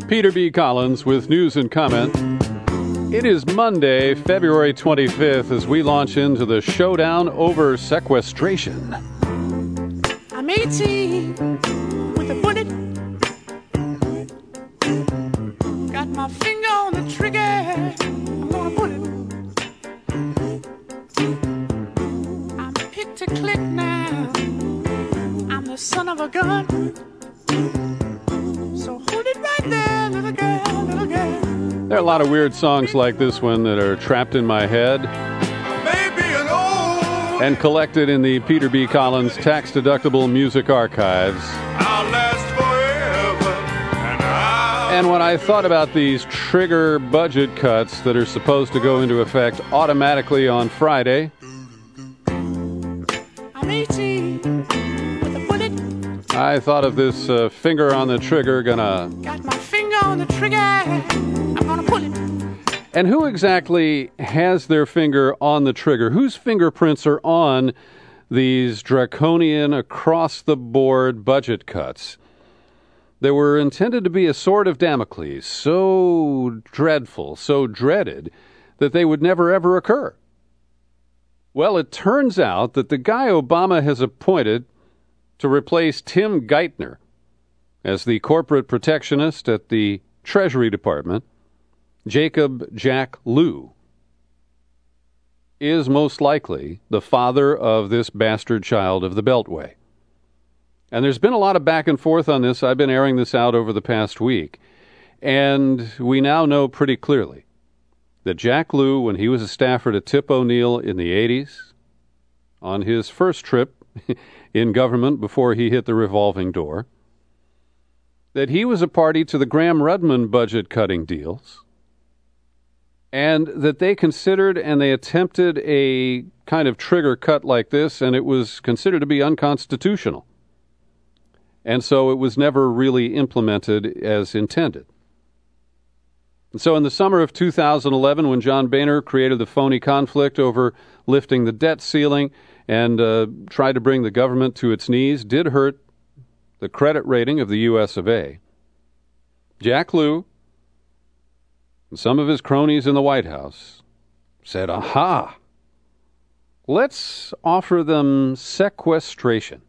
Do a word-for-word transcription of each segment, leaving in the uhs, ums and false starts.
Peter B. Collins with news and comment. It is Monday, February twenty-fifth, as we launch into the showdown over sequestration. I'm eighteen with a bullet. Got my finger on the trigger. I'm gonna pull it. I'm picked to click now. I'm the son of a gun. So hold it right there, little girl, little girl. There are a lot of weird songs like this one that are trapped in my head and collected in the Peter B. Collins tax-deductible music archives. I'll last forever, and, I'll and when I thought about these trigger budget cuts that are supposed to go into effect automatically on Friday, I'm eighteen with a bullet. I thought of this uh, finger on the trigger gonna... Got my finger on the trigger. I'm gonna pull it. And who exactly has their finger on the trigger? Whose fingerprints are on these draconian, across-the-board budget cuts that were intended to be a sword of Damocles, so dreadful, so dreaded, that they would never, ever occur? Well, it turns out that the guy Obama has appointed to replace Tim Geithner as the corporate protectionist at the Treasury Department, Jacob Jack Lew, is most likely the father of this bastard child of the Beltway. And there's been a lot of back and forth on this. I've been airing this out over the past week. And we now know pretty clearly that Jack Lew, when he was a staffer to Tip O'Neill in the eighties, on his first trip in government before he hit the revolving door, that he was a party to the Graham-Rudman budget-cutting deals, and that they considered and they attempted a kind of trigger cut like this, and it was considered to be unconstitutional. And so it was never really implemented as intended. And so in the summer of two thousand eleven, when John Boehner created the phony conflict over lifting the debt ceiling and uh, tried to bring the government to its knees, did hurt the credit rating of the U S of A, Jack Lew and some of his cronies in the White House said, aha, let's offer them sequestration.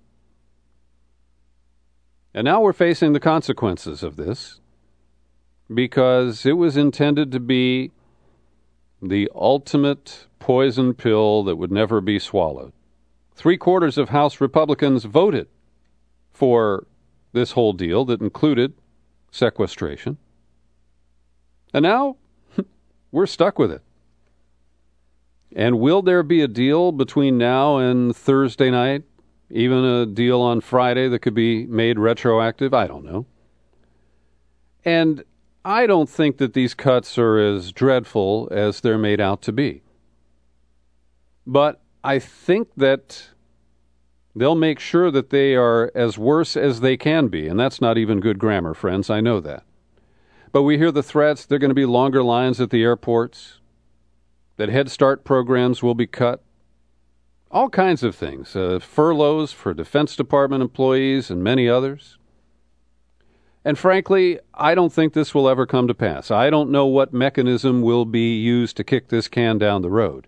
And now we're facing the consequences of this, because it was intended to be the ultimate poison pill that would never be swallowed. Three quarters of House Republicans voted for this whole deal that included sequestration. And now we're stuck with it. And will there be a deal between now and Thursday night? Even a deal on Friday that could be made retroactive? I don't know. And I don't think that these cuts are as dreadful as they're made out to be. But I think that they'll make sure that they are as worse as they can be, and that's not even good grammar, friends. I know that. But we hear the threats. There are going to be longer lines at the airports, that Head Start programs will be cut, all kinds of things, uh, furloughs for Defense Department employees and many others. And frankly, I don't think this will ever come to pass. I don't know what mechanism will be used to kick this can down the road.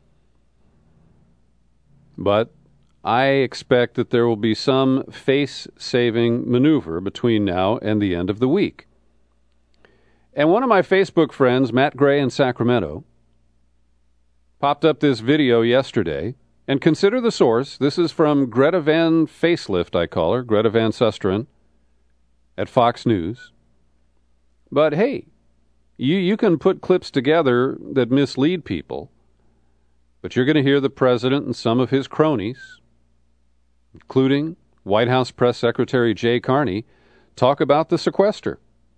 But I expect that there will be some face-saving maneuver between now and the end of the week. And one of my Facebook friends, Matt Gray in Sacramento, popped up this video yesterday. And consider the source. This is from Greta Van Facelift, I call her, Greta Van Susteren, at Fox News. But hey, you, you can put clips together that mislead people, but you're going to hear the president and some of his cronies, including White House Press Secretary Jay Carney, talk about the sequester.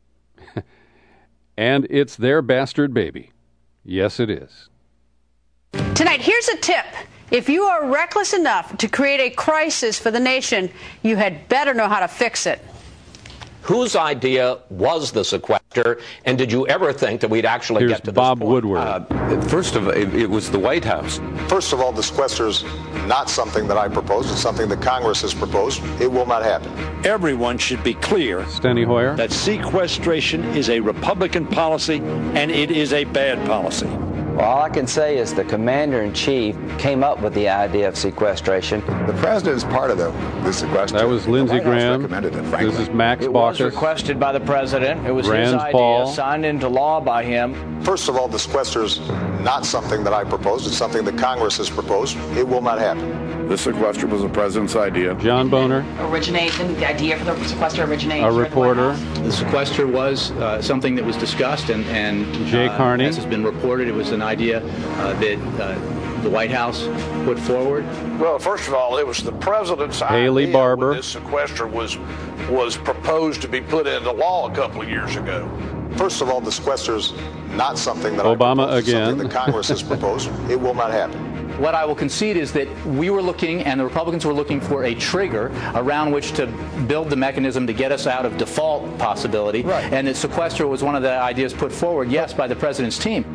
And it's their bastard baby. Yes, it is. Tonight, here's a tip. If you are reckless enough to create a crisis for the nation, you had better know how to fix it. Whose idea was the sequester, and did you ever think that we'd actually Here's get to Bob this point? Woodward. Uh, first of all, it, it was the White House. First of all, the sequester's not something that I proposed. It's something that Congress has proposed. It will not happen. Everyone should be clear Steny Hoyer. that sequestration is a Republican policy, and it is a bad policy. Well, all I can say is the commander-in-chief came up with the idea of sequestration. The president is part of the, the sequestration. That was Lindsey Graham. Recommended it, This is Max It Baucus. was requested by the president. It was Rand his idea, Paul. signed into law by him. First of all, the sequester's not something that I proposed. It's something that Congress has proposed. It will not happen. The sequester was the president's idea. John Boner, Origination, the idea for the sequester originated a here at the White reporter. House. The sequester was uh, something that was discussed, and, and Jay uh, Carney. as has been reported, it was an idea uh, that uh, the White House put forward. Well, first of all, it was the president's Haley idea Barber. when this sequester was was proposed to be put into law a couple of years ago. First of all, the sequester's not something that Obama I proposed. It's again. something that Congress has proposed. It will not happen. What I will concede is that we were looking, and the Republicans were looking for a trigger around which to build the mechanism to get us out of default possibility. Right. And that sequester was one of the ideas put forward, yes, by the president's team.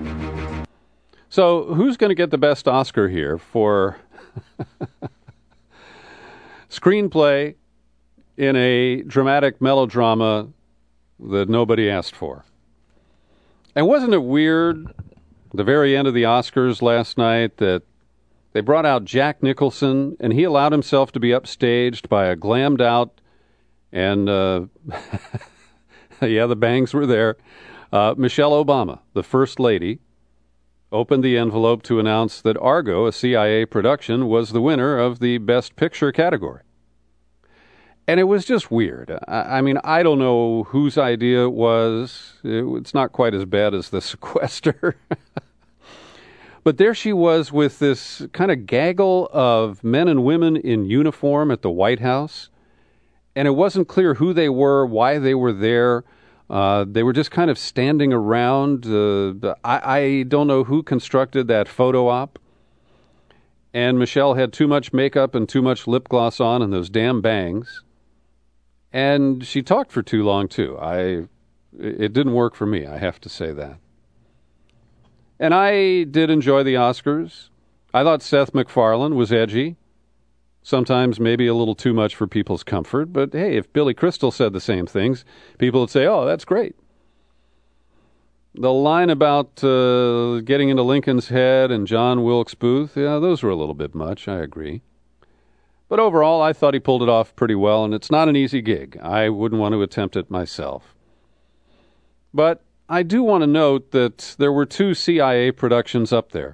So who's going to get the best Oscar here for screenplay in a dramatic melodrama that nobody asked for? And wasn't it weird at the very end of the Oscars last night that they brought out Jack Nicholson and he allowed himself to be upstaged by a glammed out and uh, yeah, the bangs were there. Uh, Michelle Obama, the First Lady, opened the envelope to announce that Argo, a C I A production, was the winner of the Best Picture category. And it was just weird. I, I mean, I don't know whose idea it was. It, it's not quite as bad as the sequester. But there she was with this kind of gaggle of men and women in uniform at the White House. And it wasn't clear who they were, why they were there. Uh, they were just kind of standing around. Uh, I, I don't know who constructed that photo op. And Michelle had too much makeup and too much lip gloss on and those damn bangs. And she talked for too long, too. I, it didn't work for me, I have to say that. And I did enjoy the Oscars. I thought Seth MacFarlane was edgy. Sometimes maybe a little too much for people's comfort. But hey, if Billy Crystal said the same things, people would say, oh, that's great. The line about uh, getting into Lincoln's Head and John Wilkes Booth, yeah, those were a little bit much, I agree. But overall, I thought he pulled it off pretty well, and it's not an easy gig. I wouldn't want to attempt it myself. But I do want to note that there were two C I A productions up there.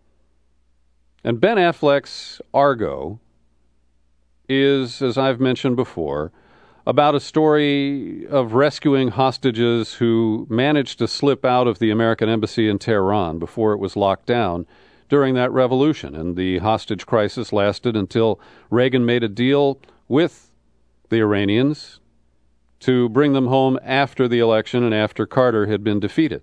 And Ben Affleck's Argo is, as I've mentioned before, about a story of rescuing hostages who managed to slip out of the American embassy in Tehran before it was locked down during that revolution. And the hostage crisis lasted until Reagan made a deal with the Iranians to bring them home after the election and after Carter had been defeated.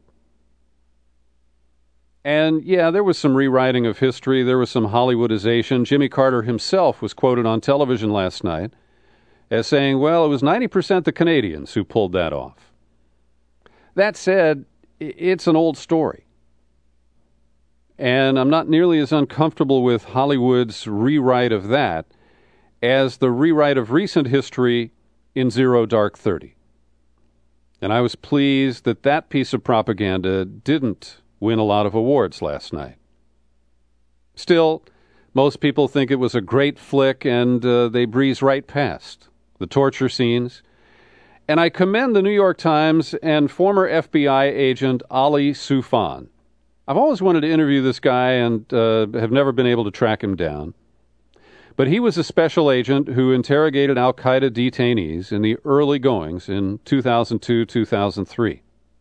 And yeah, there was some rewriting of history. There was some Hollywoodization. Jimmy Carter himself was quoted on television last night as saying, well, it was ninety percent the Canadians who pulled that off. That said, it's an old story. And I'm not nearly as uncomfortable with Hollywood's rewrite of that as the rewrite of recent history in Zero Dark Thirty. And I was pleased that that piece of propaganda didn't win a lot of awards last night. Still, most people think it was a great flick, and uh, they breeze right past the torture scenes. And I commend the New York Times and former F B I agent Ali Soufan. I've always wanted to interview this guy and uh, have never been able to track him down. But he was a special agent who interrogated al-Qaeda detainees in the early goings in two thousand two, two thousand three.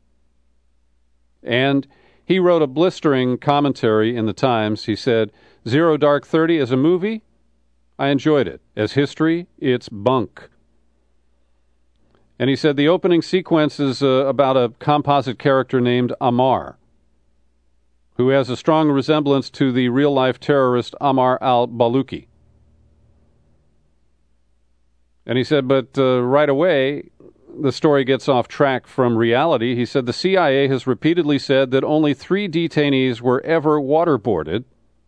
And he wrote a blistering commentary in the Times. He said, Zero Dark Thirty as a movie, I enjoyed it. As history, it's bunk. And he said the opening sequence is uh, about a composite character named Ammar, who has a strong resemblance to the real-life terrorist Ammar al-Baluchi. And he said, but uh, right away, the story gets off track from reality. He said the C I A has repeatedly said that only three detainees were ever waterboarded,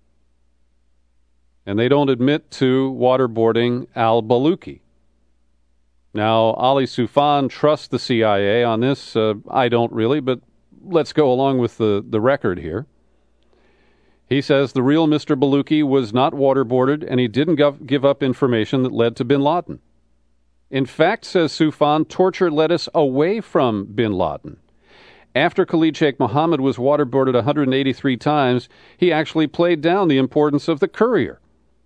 and they don't admit to waterboarding al-Baluchi. Now, Ali Soufan trusts the C I A on this. Uh, I don't really, but let's go along with the, the record here. He says the real Mister Baluchi was not waterboarded, and he didn't gov- give up information that led to bin Laden. In fact, says Soufan, torture led us away from bin Laden. After Khalid Sheikh Mohammed was waterboarded one hundred eighty-three times, he actually played down the importance of the courier.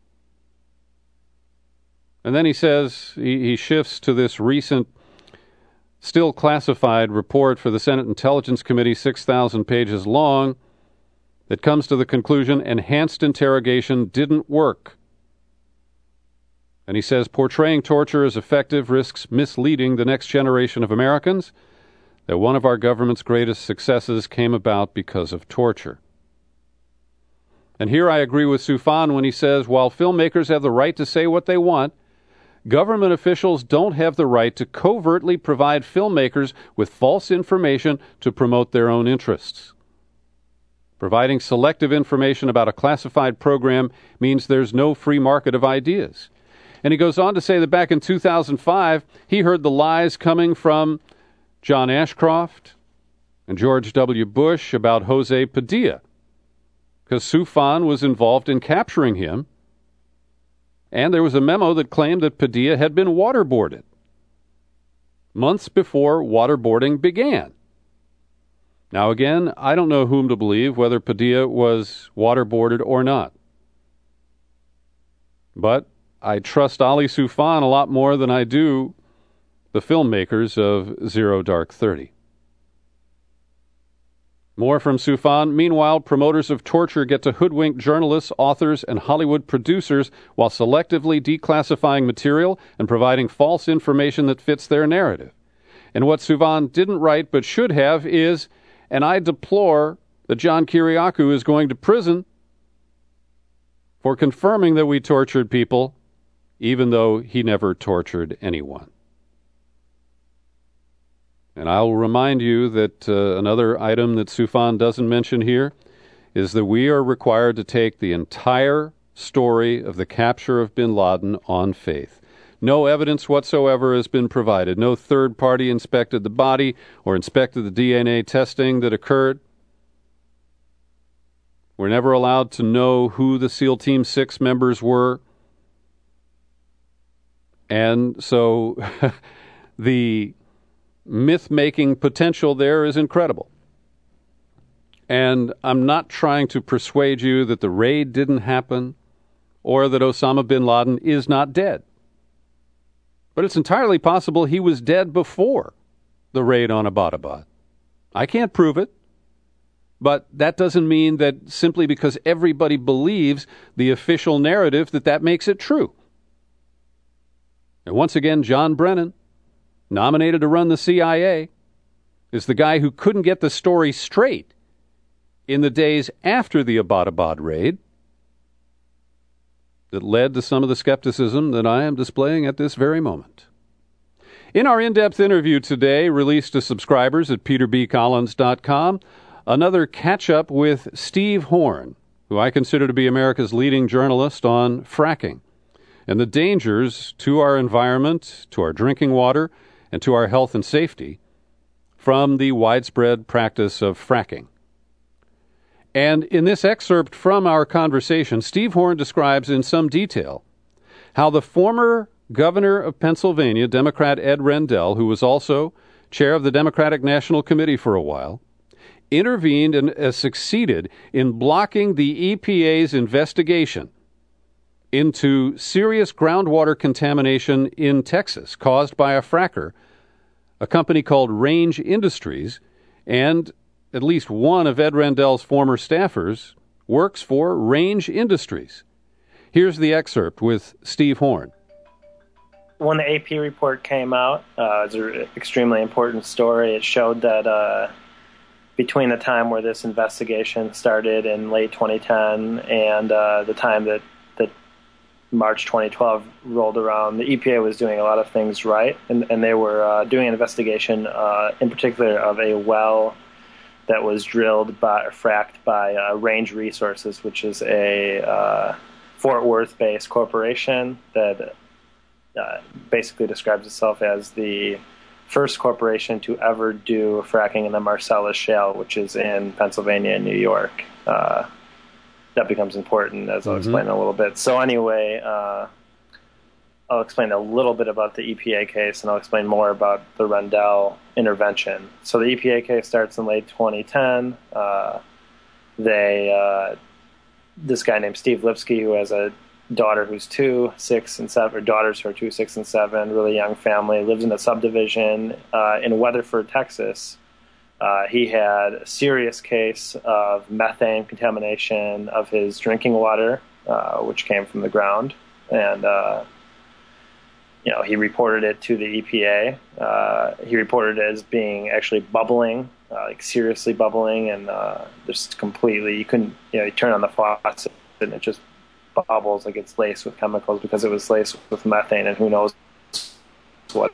And then he says, he, he shifts to this recent, still classified report for the Senate Intelligence Committee, six thousand pages long, that comes to the conclusion enhanced interrogation didn't work. And he says portraying torture as effective risks misleading the next generation of Americans, that one of our government's greatest successes came about because of torture. And here I agree with Soufan when he says, while filmmakers have the right to say what they want, government officials don't have the right to covertly provide filmmakers with false information to promote their own interests. Providing selective information about a classified program means there's no free market of ideas. And he goes on to say that back in two thousand five, he heard the lies coming from John Ashcroft and George W. Bush about Jose Padilla, because Soufan was involved in capturing him. And there was a memo that claimed that Padilla had been waterboarded months before waterboarding began. Now, again, I don't know whom to believe, whether Padilla was waterboarded or not. But I trust Ali Soufan a lot more than I do the filmmakers of Zero Dark Thirty. More from Soufan. Meanwhile, promoters of torture get to hoodwink journalists, authors, and Hollywood producers while selectively declassifying material and providing false information that fits their narrative. And what Soufan didn't write but should have is, and I deplore that John Kiriakou is going to prison for confirming that we tortured people, even though he never tortured anyone. And I'll remind you that uh, another item that Soufan doesn't mention here is that we are required to take the entire story of the capture of bin Laden on faith. No evidence whatsoever has been provided. No third party inspected the body or inspected the D N A testing that occurred. We're never allowed to know who the SEAL Team six members were. And so the myth-making potential there is incredible. And I'm not trying to persuade you that the raid didn't happen or that Osama bin Laden is not dead. But it's entirely possible he was dead before the raid on Abbottabad. I can't prove it, but that doesn't mean that simply because everybody believes the official narrative that that makes it true. And once again, John Brennan, nominated to run the C I A, is the guy who couldn't get the story straight in the days after the Abbottabad raid that led to some of the skepticism that I am displaying at this very moment. In our in-depth interview today, released to subscribers at peter b collins dot com, another catch-up with Steve Horn, who I consider to be America's leading journalist on fracking and the dangers to our environment, to our drinking water, and to our health and safety from the widespread practice of fracking. And in this excerpt from our conversation, Steve Horn describes in some detail how the former governor of Pennsylvania, Democrat Ed Rendell, who was also chair of the Democratic National Committee for a while, intervened and uh, succeeded in blocking the E P A's investigation into serious groundwater contamination in Texas caused by a fracker, a company called Range Industries, and at least one of Ed Rendell's former staffers works for Range Industries. Here's the excerpt with Steve Horn. When the A P report came out, uh, it's an extremely important story. It showed that uh, between the time where this investigation started in late twenty ten and uh, the time that, that March twenty twelve rolled around, the E P A was doing a lot of things right, and, and they were uh, doing an investigation, uh, in particular, of a well that was drilled by or fracked by uh, Range Resources, which is a uh, Fort Worth-based corporation that uh, basically describes itself as the first corporation to ever do fracking in the Marcellus Shale, which is in Pennsylvania and New York. Uh, that becomes important, as I'll mm-hmm. explain in a little bit. So anyway, uh, I'll explain a little bit about the E P A case, and I'll explain more about the Rendell intervention. So the E P A case starts in late twenty ten. Uh, they, uh, this guy named Steve Lipsky, who has a daughter who's two, six, and seven, or daughters who are two, six, and seven, really young family, lives in a subdivision uh, in Weatherford, Texas. Uh, he had a serious case of methane contamination of his drinking water, uh, which came from the ground. And, uh, you know, he reported it to the E P A. Uh, he reported it as being actually bubbling, uh, like seriously bubbling, and uh, just completely, you couldn't, you know, you turn on the faucet and it just bubbles like it's laced with chemicals because it was laced with methane and who knows what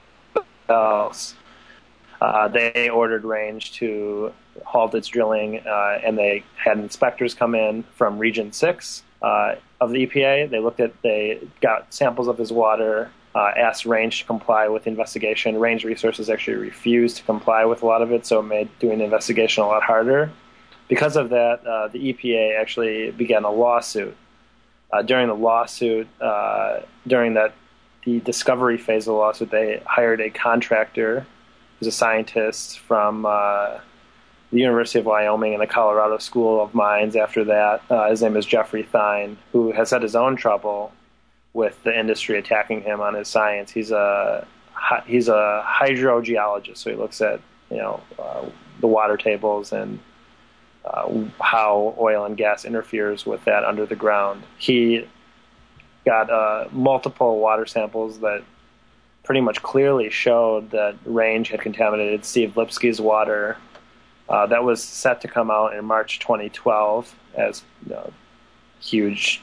else. Uh, they ordered Range to halt its drilling, uh, and they had inspectors come in from Region six uh, of the E P A. They looked at, they got samples of his water, uh, asked Range to comply with the investigation. Range Resources actually refused to comply with a lot of it, so it made doing the investigation a lot harder. Because of that, uh, the E P A actually began a lawsuit. Uh, during the lawsuit, uh, during that the discovery phase of the lawsuit, they hired a contractor who's a scientist from uh, the University of Wyoming and the Colorado School of Mines after that. Uh, his name is Jeffrey Thine, who has had his own trouble with the industry attacking him on his science. He's a he's a hydrogeologist, so he looks at, you know, uh, the water tables and uh, how oil and gas interferes with that under the ground. He got uh, multiple water samples that pretty much clearly showed that Range had contaminated Steve Lipsky's water. Uh, that was set to come out in March twenty twelve as a uh, huge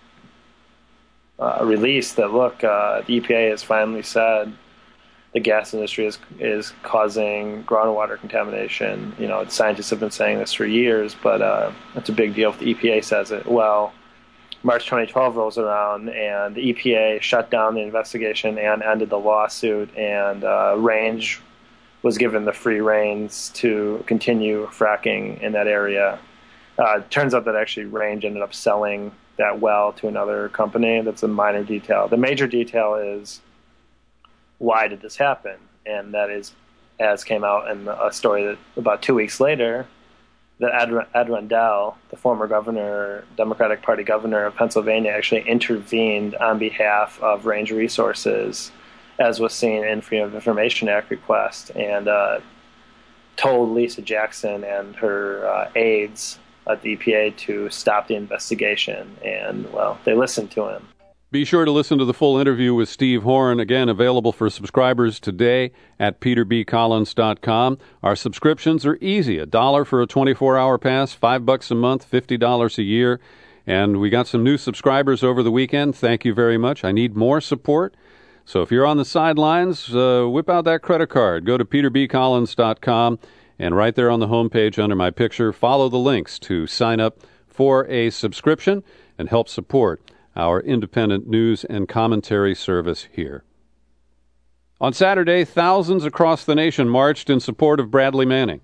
uh, release that, look, uh, the E P A has finally said the gas industry is is causing groundwater contamination. You know, scientists have been saying this for years, but uh, it's a big deal if the E P A says it. Well, March twenty twelve rolls around, and the E P A shut down the investigation and ended the lawsuit, and uh, Range was given the free reins to continue fracking in that area. Uh, it turns out that actually Range ended up selling that well to another company. That's a minor detail. The major detail is, why did this happen? And that is, as came out in a story that about two weeks later, that Ed, Ed Rendell, the former governor, Democratic Party governor of Pennsylvania, actually intervened on behalf of Range Resources, as was seen in Freedom of Information Act request, and uh, told Lisa Jackson and her uh, aides at the E P A to stop the investigation. And, well, they listened to him. Be sure to listen to the full interview with Steve Horn, again available for subscribers today at peter b collins dot com. Our subscriptions are easy, a dollar for a twenty-four hour pass, five bucks a month, fifty dollars a year. And we got some new subscribers over the weekend. Thank you very much. I need more support. So if you're on the sidelines, uh, whip out that credit card. Go to peter b collins dot com, and right there on the homepage under my picture, follow the links to sign up for a subscription and help support our independent news and commentary service here. On Saturday, thousands across the nation marched in support of Bradley Manning,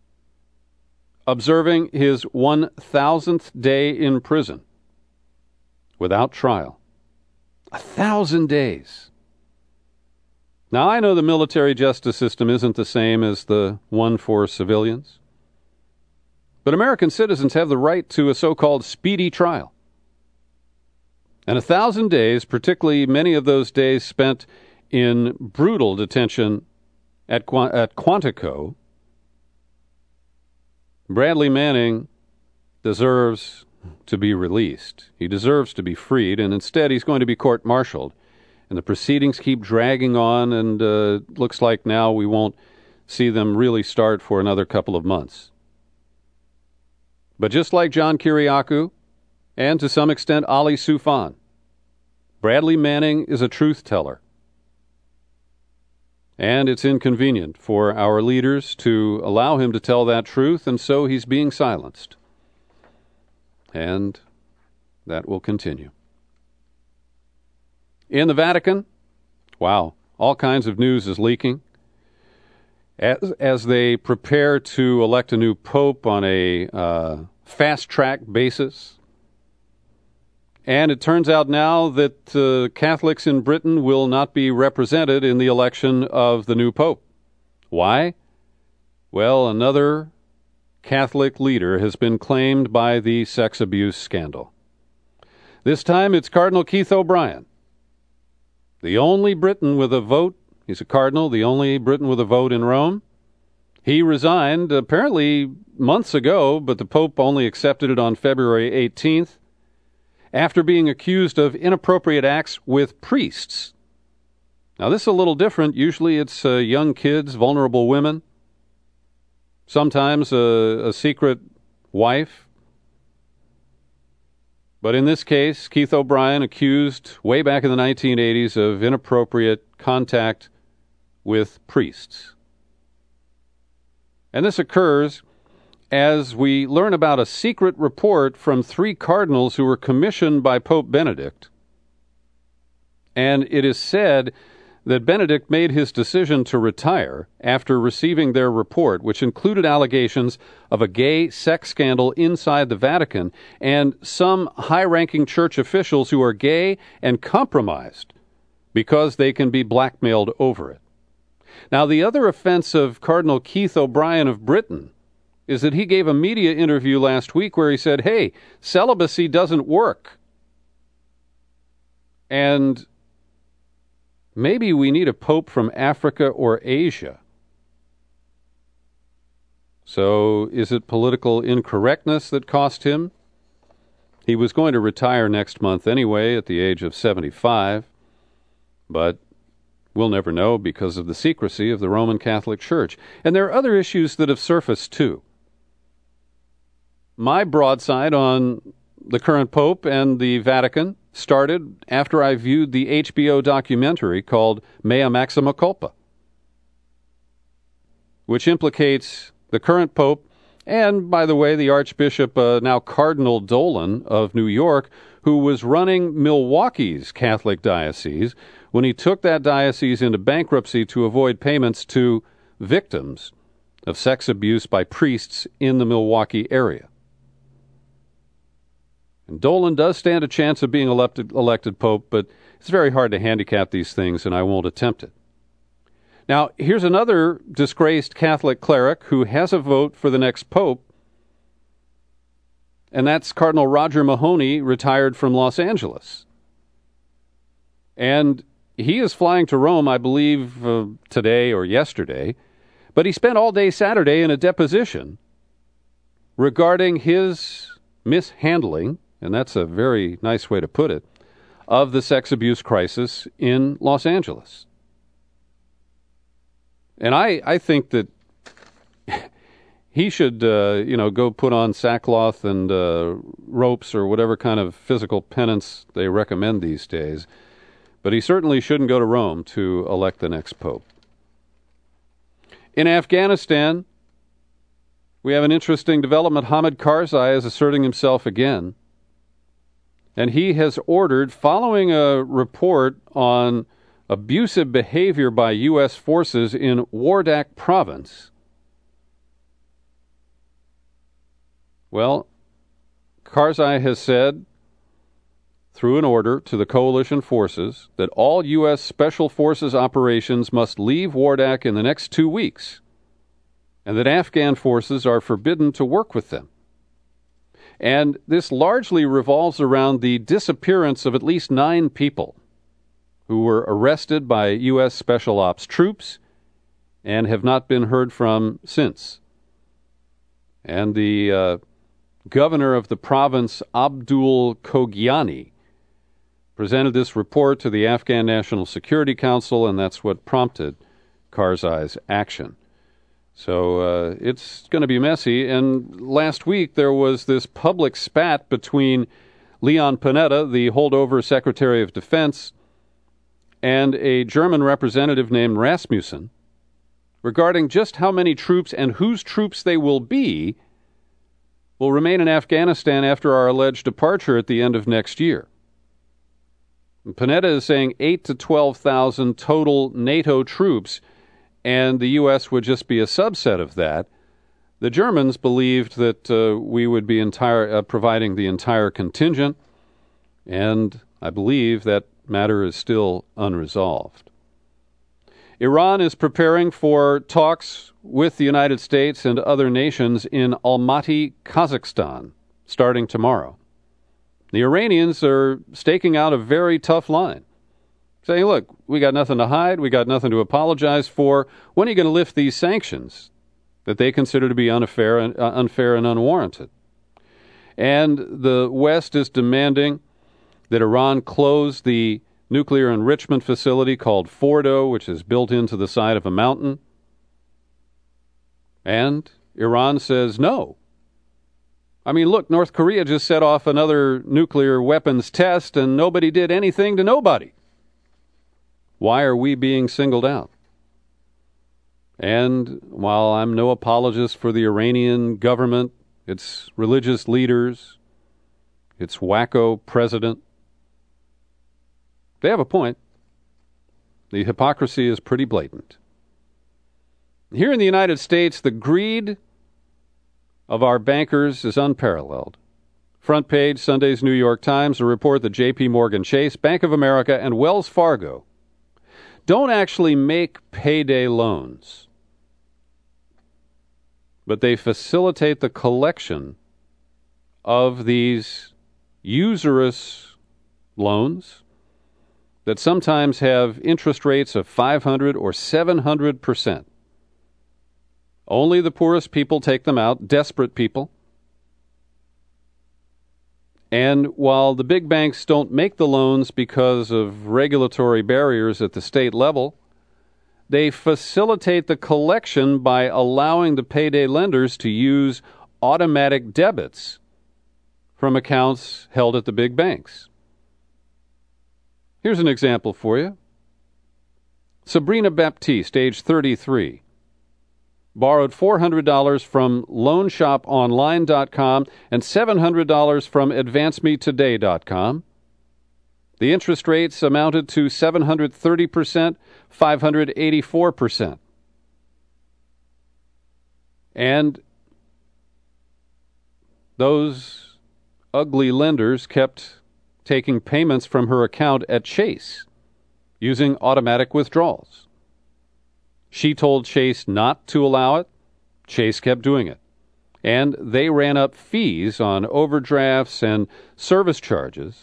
observing his one thousandth day in prison without trial. A thousand days. Now, I know the military justice system isn't the same as the one for civilians, but American citizens have the right to a so-called speedy trial. And a thousand days, particularly many of those days spent in brutal detention at, Qu- at Quantico, Bradley Manning deserves to be released. He deserves to be freed, and instead he's going to be court-martialed. And the proceedings keep dragging on, and uh, looks like now we won't see them really start for another couple of months. But just like John Kiriakou, and to some extent Ali Soufan, Bradley Manning is a truth teller. And it's inconvenient for our leaders to allow him to tell that truth, and so he's being silenced. And that will continue. In the Vatican, wow, all kinds of news is leaking. As, as they prepare to elect a new pope on a uh, fast-track basis. And it turns out now that uh, Catholics in Britain will not be represented in the election of the new pope. Why? Well, another Catholic leader has been claimed by the sex abuse scandal. This time it's Cardinal Keith O'Brien, the only Briton with a vote. He's a cardinal, the only Briton with a vote in Rome. He resigned apparently months ago, but the Pope only accepted it on February eighteenth. After being accused of inappropriate acts with priests. Now, this is a little different. Usually it's uh, young kids, vulnerable women, sometimes a, a secret wife. But in this case, Keith O'Brien accused way back in the nineteen eighties of inappropriate contact with priests. And this occurs as we learn about a secret report from three cardinals who were commissioned by Pope Benedict. And it is said that Benedict made his decision to retire after receiving their report, which included allegations of a gay sex scandal inside the Vatican and some high-ranking church officials who are gay and compromised because they can be blackmailed over it. Now, the other offense of Cardinal Keith O'Brien of Britain is that he gave a media interview last week where he said, hey, celibacy doesn't work. And maybe we need a pope from Africa or Asia. So is it political incorrectness that cost him? He was going to retire next month anyway at the age of seventy-five, but we'll never know because of the secrecy of the Roman Catholic Church. And there are other issues that have surfaced too. My broadside on the current Pope and the Vatican started after I viewed the H B O documentary called Mea Maxima Culpa, which implicates the current Pope and, by the way, the Archbishop, uh, now Cardinal Dolan of New York, who was running Milwaukee's Catholic diocese when he took that diocese into bankruptcy to avoid payments to victims of sex abuse by priests in the Milwaukee area. And Dolan does stand a chance of being elected, elected pope, but it's very hard to handicap these things, and I won't attempt it. Now, here's another disgraced Catholic cleric who has a vote for the next pope, and that's Cardinal Roger Mahony, retired from Los Angeles. And he is flying to Rome, I believe, uh, today or yesterday, but he spent all day Saturday in a deposition regarding his mishandling, and that's a very nice way to put it, of the sex abuse crisis in Los Angeles. And I, I think that he should, uh, you know, go put on sackcloth and uh, ropes or whatever kind of physical penance they recommend these days. But he certainly shouldn't go to Rome to elect the next pope. In Afghanistan, we have an interesting development. Hamid Karzai is asserting himself again. And he has ordered, following a report on abusive behavior by U S forces in Wardak province. Well, Karzai has said, through an order to the coalition forces, that all U S Special Forces operations must leave Wardak in the next two weeks, and that Afghan forces are forbidden to work with them. And this largely revolves around the disappearance of at least nine people who were arrested by U S Special Ops troops and have not been heard from since. And the uh, governor of the province, Abdul Kogiani, presented this report to the Afghan National Security Council, and that's what prompted Karzai's action. So uh, it's going to be messy. And last week there was this public spat between Leon Panetta, the holdover Secretary of Defense, and a German representative named Rasmussen regarding just how many troops and whose troops they will be will remain in Afghanistan after our alleged departure at the end of next year. And Panetta is saying eight to twelve thousand total NATO troops, and the U S would just be a subset of that. The Germans believed that uh, we would be entire, uh, providing the entire contingent, and I believe that matter is still unresolved. Iran is preparing for talks with the United States and other nations in Almaty, Kazakhstan, starting tomorrow. The Iranians are staking out a very tough line, saying, look, we got nothing to hide, we got nothing to apologize for. When are you going to lift these sanctions that they consider to be unfair and, uh, unfair and unwarranted? And the West is demanding that Iran close the nuclear enrichment facility called Fordo, which is built into the side of a mountain. And Iran says no. I mean, look, North Korea just set off another nuclear weapons test, and nobody did anything to nobody. Why are we being singled out? And while I'm no apologist for the Iranian government, its religious leaders, its wacko president, they have a point. The hypocrisy is pretty blatant. Here in the United States, the greed of our bankers is unparalleled. Front page, Sunday's New York Times, a report that J P Morgan Chase, Bank of America, and Wells Fargo don't actually make payday loans, but they facilitate the collection of these usurious loans that sometimes have interest rates of five hundred or seven hundred percent. Only the poorest people take them out, desperate people. And while the big banks don't make the loans because of regulatory barriers at the state level, they facilitate the collection by allowing the payday lenders to use automatic debits from accounts held at the big banks. Here's an example for you. Sabrina Baptiste, age thirty-three, borrowed four hundred dollars from loan shop online dot com and seven hundred dollars from advance me today dot com. The interest rates amounted to seven hundred thirty percent, five hundred eighty-four percent. And those ugly lenders kept taking payments from her account at Chase using automatic withdrawals. She told Chase not to allow it. Chase kept doing it. And they ran up fees on overdrafts and service charges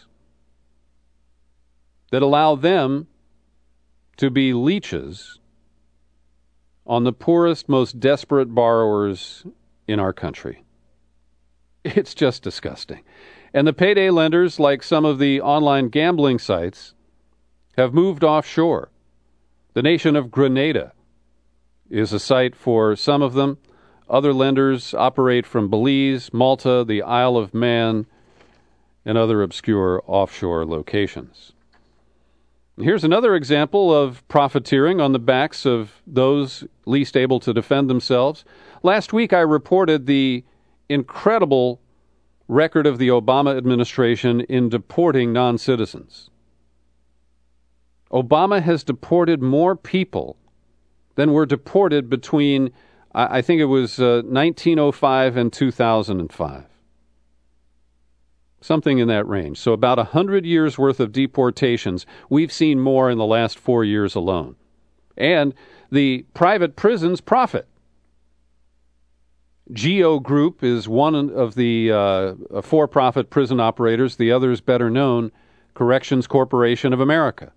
that allow them to be leeches on the poorest, most desperate borrowers in our country. It's just disgusting. And the payday lenders, like some of the online gambling sites, have moved offshore. The nation of Grenada is a site for some of them. Other lenders operate from Belize, Malta, the Isle of Man, and other obscure offshore locations. Here's another example of profiteering on the backs of those least able to defend themselves. Last week I reported the incredible record of the Obama administration in deporting non-citizens. Obama has deported more people than were deported between, I think it was uh, nineteen oh five and two thousand five. Something in that range. So about one hundred years worth of deportations. We've seen more in the last four years alone. And the private prisons profit. Geo Group is one of the uh, for-profit prison operators. The other is better known, Corrections Corporation of America.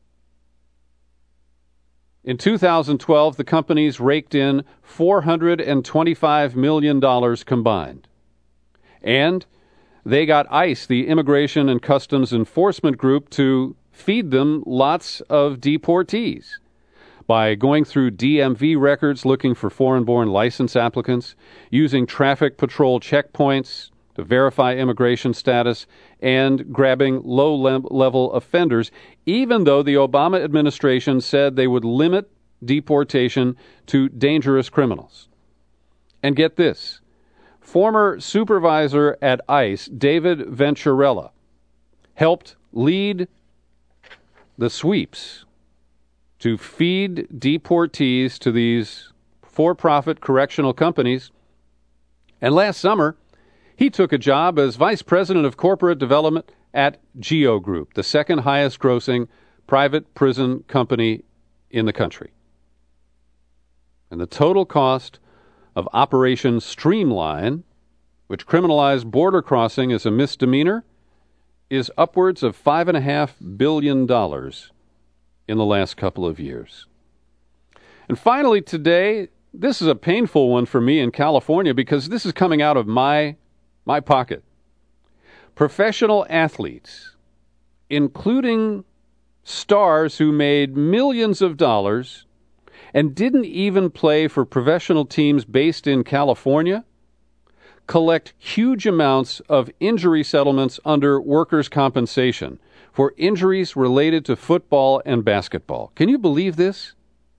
In two thousand twelve, the companies raked in four hundred twenty-five million dollars combined. And they got ICE, the Immigration and Customs Enforcement Group, to feed them lots of deportees by going through D M V records looking for foreign-born license applicants, using traffic patrol checkpoints to verify immigration status and grabbing low-level offenders, even though the Obama administration said they would limit deportation to dangerous criminals. And get this, former supervisor at ICE, David Venturella, helped lead the sweeps to feed deportees to these for-profit correctional companies. And last summer, he took a job as vice president of corporate development at Geo Group, the second highest grossing private prison company in the country. And the total cost of Operation Streamline, which criminalized border crossing as a misdemeanor, is upwards of five and a half billion dollars in the last couple of years. And finally today, this is a painful one for me in California because this is coming out of my my pocket. Professional athletes, including stars who made millions of dollars and didn't even play for professional teams based in California, collect huge amounts of injury settlements under workers' compensation for injuries related to football and basketball. Can you believe this?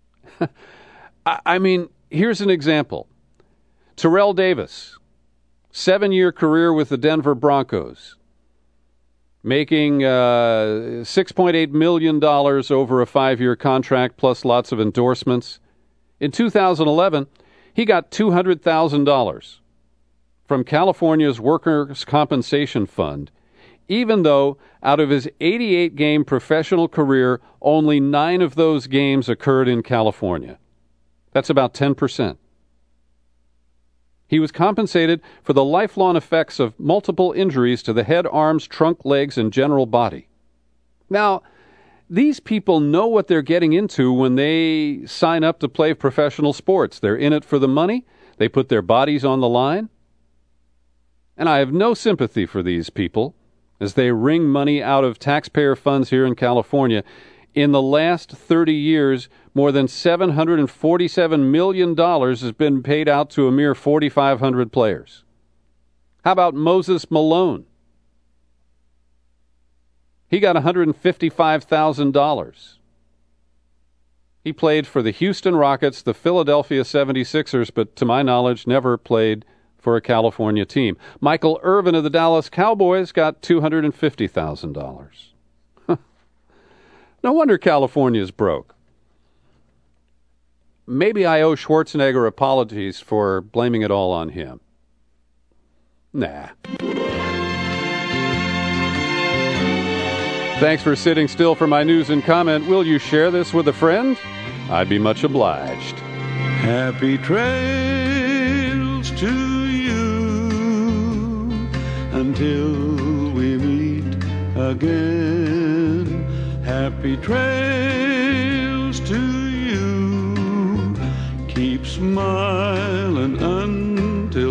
I mean, here's an example. Terrell Davis, seven-year career with the Denver Broncos, making uh, six point eight million dollars over a five-year contract plus lots of endorsements. In two thousand eleven, he got two hundred thousand dollars from California's Workers' Compensation Fund, even though out of his eighty-eight game professional career, only nine of those games occurred in California. That's about ten percent. He was compensated for the lifelong effects of multiple injuries to the head, arms, trunk, legs, and general body. Now, these people know what they're getting into when they sign up to play professional sports. They're in it for the money. They put their bodies on the line. And I have no sympathy for these people as they wring money out of taxpayer funds here in California. In the last thirty years, more than seven hundred forty-seven million dollars has been paid out to a mere four thousand five hundred players. How about Moses Malone? He got one hundred fifty-five thousand dollars. He played for the Houston Rockets, the Philadelphia seventy-sixers, but to my knowledge, never played for a California team. Michael Irvin of the Dallas Cowboys got two hundred fifty thousand dollars. No wonder California's broke. Maybe I owe Schwarzenegger apologies for blaming it all on him. Nah. Thanks for sitting still for my news and comment. Will you share this with a friend? I'd be much obliged. Happy trails to you until we meet again. Happy trails to you. Keep smiling until